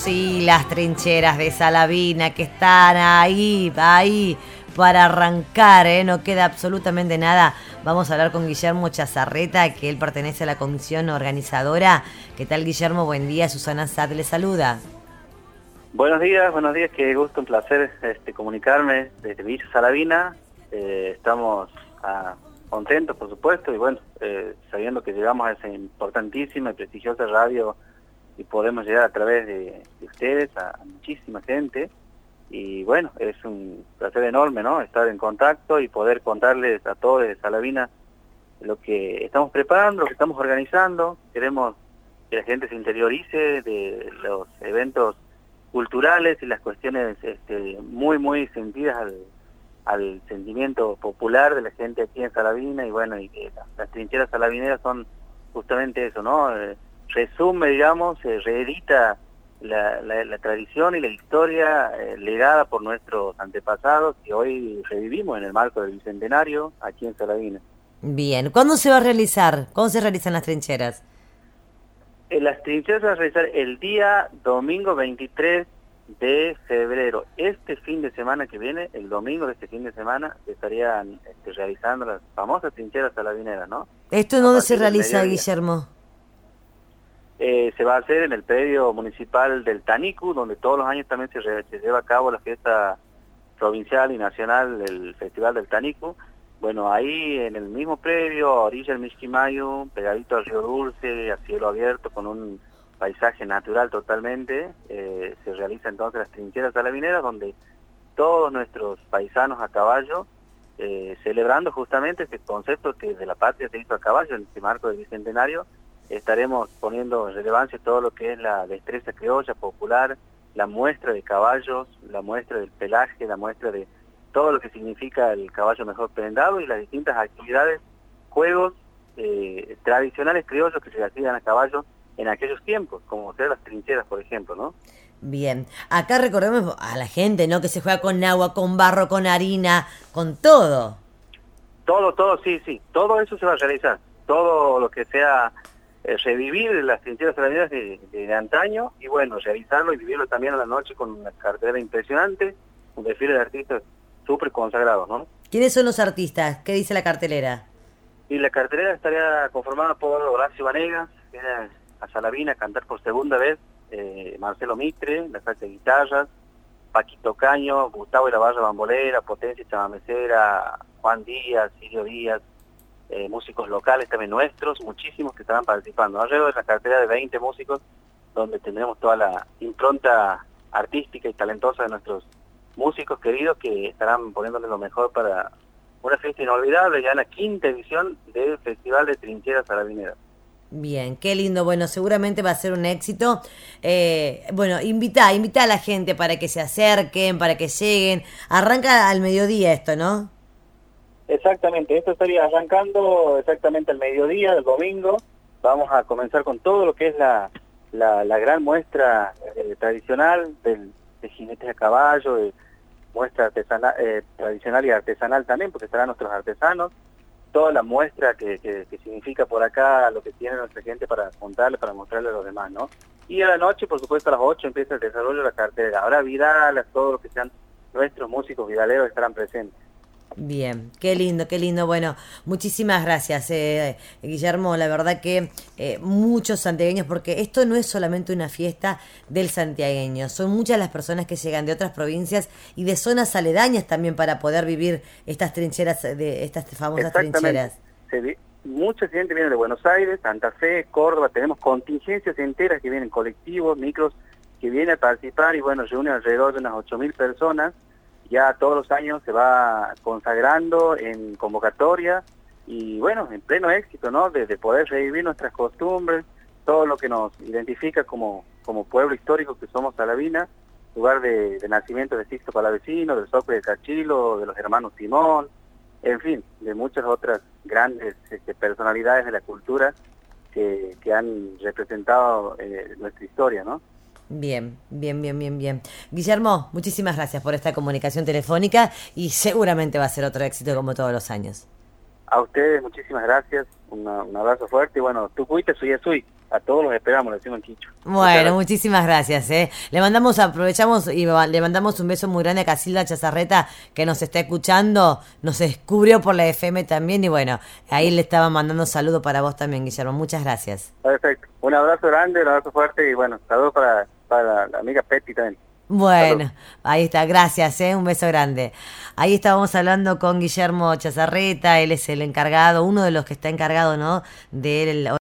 Sí, las trincheras de Salavina que están ahí para arrancar, no queda absolutamente nada. Vamos a hablar con Guillermo Chazarreta, que él pertenece a la comisión organizadora. ¿Qué tal, Guillermo? Buen día, Susana Sad le saluda. Buenos días, qué gusto, un placer comunicarme desde Villa Salavina. Estamos contentos, por supuesto, y bueno, sabiendo que llegamos a esa importantísima y prestigiosa radio y podemos llegar a través de ustedes a muchísima gente. Y bueno, es un placer enorme, ¿no?, estar en contacto y poder contarles a todos de Salavina lo que estamos preparando, lo que estamos organizando. Queremos que la gente se interiorice de los eventos culturales y las cuestiones muy sentidas al sentimiento popular de la gente aquí en Salavina. Y bueno, y que las trincheras salavineras son justamente eso, ¿no? Resume, digamos, reedita la tradición y la historia legada por nuestros antepasados, que hoy revivimos en el marco del Bicentenario aquí en Salavina. Bien, ¿cuándo se va a realizar? ¿Cómo se realizan las trincheras? Las trincheras se van a realizar el día domingo 23 de febrero. Este fin de semana que viene, el domingo de este fin de semana, se estarían realizando las famosas trincheras salavineras, ¿no? ¿Esto en dónde se realiza, Guillermo? Se va a hacer en el predio municipal del Tanicu, donde todos los años también se lleva a cabo la fiesta provincial y nacional del Festival del Tanicu. Bueno, ahí en el mismo predio, a orilla del Mixquimayo, pegadito al Río Dulce, a cielo abierto, con un paisaje natural totalmente, se realiza entonces las trincheras salavineras, donde todos nuestros paisanos a caballo, celebrando justamente este concepto que de la patria se hizo a caballo en este marco del Bicentenario, estaremos poniendo en relevancia todo lo que es la destreza criolla popular, la muestra de caballos, la muestra del pelaje, la muestra de todo lo que significa el caballo mejor prendado y las distintas actividades, juegos tradicionales criollos que se hacían a caballo en aquellos tiempos, como ser las trincheras, por ejemplo, ¿no? Bien, acá recordemos a la gente, ¿no?, que se juega con agua, con barro, con harina, con todo. Todo, sí, todo eso se va a realizar, todo lo que sea revivir las trincheras salavineras de antaño, y bueno, realizarlo y vivirlo también a la noche con una cartelera impresionante, un desfile de artistas súper consagrados, ¿no? ¿Quiénes son los artistas? ¿Qué dice la cartelera? Y la cartelera estaría conformada por Horacio Vanegas, que viene a Salavina a cantar por segunda vez, Marcelo Mitre, la clase de guitarras, Paquito Caño, Gustavo y la Barra Bambolera, Potencia Chamamecera, Juan Díaz, Silvio Díaz, músicos locales también nuestros, muchísimos que estarán participando. Alrededor de la cartera de 20 músicos, donde tendremos toda la impronta artística y talentosa de nuestros músicos queridos, que estarán poniéndole lo mejor para una fiesta inolvidable, ya en la 5ª edición del Festival de Trincheras Salavineras. Bien, qué lindo. Bueno, seguramente va a ser un éxito. Bueno, invita a la gente para que se acerquen, para que lleguen. Arranca al mediodía esto, ¿no? Exactamente, esto estaría arrancando exactamente al mediodía del domingo. Vamos a comenzar con todo lo que es la gran muestra tradicional de jinetes a caballo, de muestra artesanal, tradicional y artesanal también, porque estarán nuestros artesanos, toda la muestra que significa por acá lo que tiene nuestra gente para contarle, para mostrarle a los demás, ¿no? Y a la noche, por supuesto, a las 8 empieza el desarrollo de la cartera. Ahora Vidal, todos los que sean nuestros músicos vidaleros estarán presentes. Bien, qué lindo. Bueno, muchísimas gracias, Guillermo. La verdad que muchos santiagueños, porque esto no es solamente una fiesta del santiagueño, son muchas las personas que llegan de otras provincias y de zonas aledañas también para poder vivir estas trincheras, de estas famosas trincheras. Mucha gente viene de Buenos Aires, Santa Fe, Córdoba, tenemos contingencias enteras que vienen, colectivos, micros, que vienen a participar y bueno, reúnen alrededor de unas 8.000 personas. Ya todos los años se va consagrando en convocatoria y bueno, en pleno éxito, ¿no? De poder revivir nuestras costumbres, todo lo que nos identifica como pueblo histórico que somos Salavina, lugar de nacimiento de Sixto Palavecino, del Soque de Cachilo, de los hermanos Simón, en fin, de muchas otras grandes personalidades de la cultura que han representado nuestra historia, ¿no? Bien. Guillermo, muchísimas gracias por esta comunicación telefónica y seguramente va a ser otro éxito como todos los años. A ustedes muchísimas gracias, un abrazo fuerte y bueno, tu cuite, suy. a todos los esperamos, le decimos en quicho. Bueno, muchísimas gracias. Aprovechamos y le mandamos un beso muy grande a Casilda Chazarreta, que nos está escuchando, nos descubrió por la FM también, y bueno, ahí le estaba mandando saludos para vos también, Guillermo. Muchas gracias. Perfecto. Un abrazo grande, un abrazo fuerte, y bueno, saludos para la amiga Petty también. Bueno, Salud. ahí está, gracias, un beso grande. Ahí estábamos hablando con Guillermo Chazarreta, él es el encargado, uno de los que está encargado, ¿no?, del